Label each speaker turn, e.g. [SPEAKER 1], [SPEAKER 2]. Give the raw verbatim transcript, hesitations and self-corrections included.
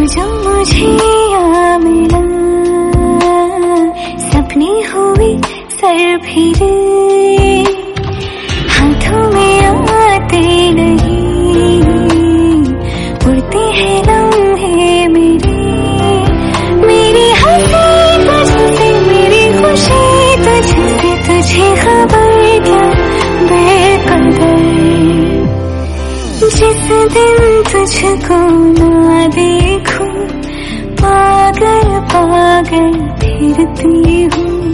[SPEAKER 1] जब मुझे आ मिला, सपने हुए सर फिरे, हाथों में आते नहीं, उड़ते हैं लम्हे मेरे। मेरी हंसी तुझसे, मेरी खुशी तुझसे, तुझे खबर क्या बेकदर। जिस दिन तुझको ना देखूं, पागल पागल फिरती हूँ।